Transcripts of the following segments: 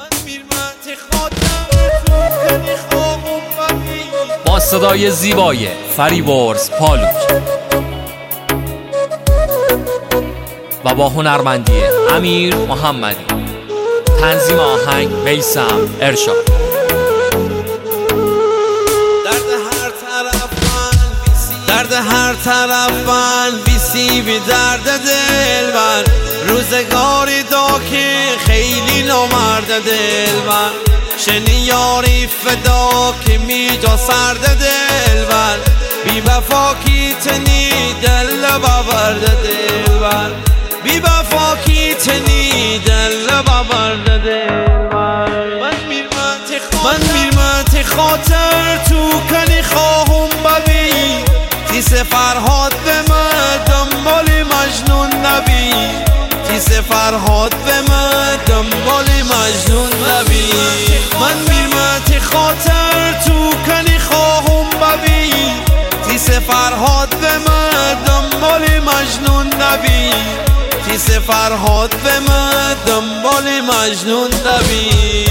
با صدای زیبای فریورز پالوک و با هنرمندی امیر محمدی، تنظیم آهنگ میثم ارشاد. درد هر طرف من بیسی بی درد دلبر، روزگاری دا که خیلی نامرد دلبر، شنی یاری فدا که می جا سرد دلبر، بی وفا کی تنی دل ببرد دلبر، بی وفا کی تنی دل ببرد دلبر. من میرمت خاطر تو کنی خواهم ببین، تیس فرهاد به من دنبال مجنون نبی، تیس فرهاد به من دنبال مجنون نبی. من میرمت خاطر تو کنی خواهم ببین، تیس فرهاد به من دنبال مجنون نبی، تیس فرهاد به من دنبال مجنون نبی.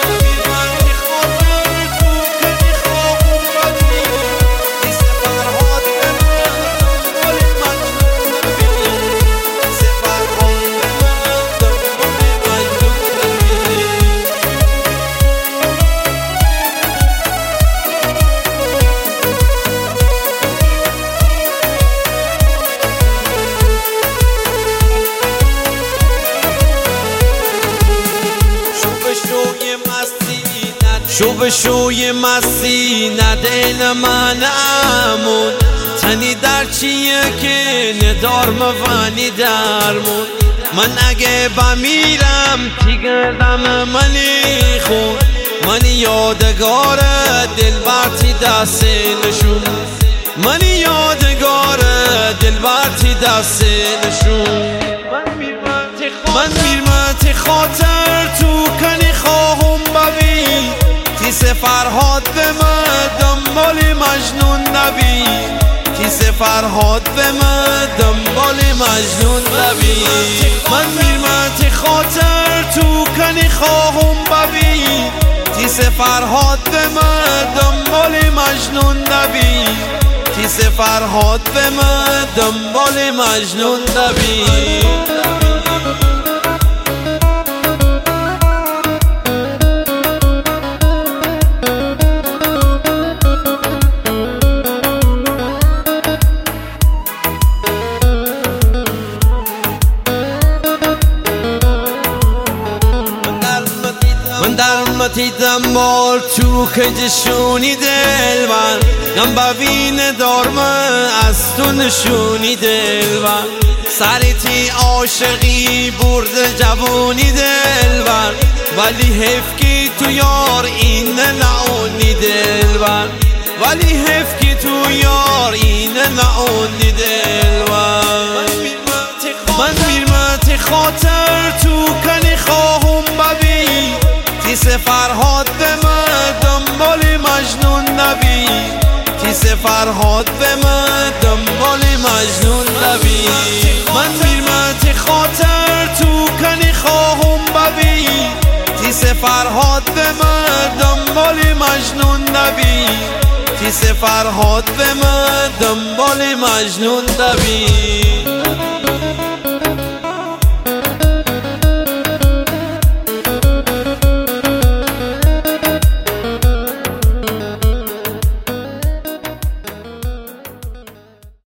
شو شوی مستی ندین من امون، تنی در چیه که ندار مفانی درمون. من اگه بمیرم تیگردم منی خون، منی یادگار دلبر تی دست نشون، منی یادگار دلبر تی دست نشون. من میرمت خاطر تو کنی خواهم ببین، تیس فرهاد به من دنبال مجنون نبی، تیس فرهاد به من دنبال مجنون نبی. من میرمت خاطر تو کنی خواهم ببین، تیس فرهاد به من دنبال مجنون نبی، تیس فرهاد به من دنبال مجنون نبی. دیدم بار تو که جشونی دل من، گم ببین دارم از تو نشونی دل من، سریتی عاشقی برد جوونی دل من، ولی حیف که تو یار این نعونی دل من، ولی حیف که تو یار این نعونی دل من. من میرمت خاطر تو کنی خواهم ببین، تیس فرهاد به من دنبال مجنون نبی، تیس فرهاد به من دنبال مجنون نبی. من میرمت خاطر تو کنی خواهم ببین، تیس فرهاد به من دنبال مجنون نبی، تیس فرهاد به من دنبال مجنون نبی.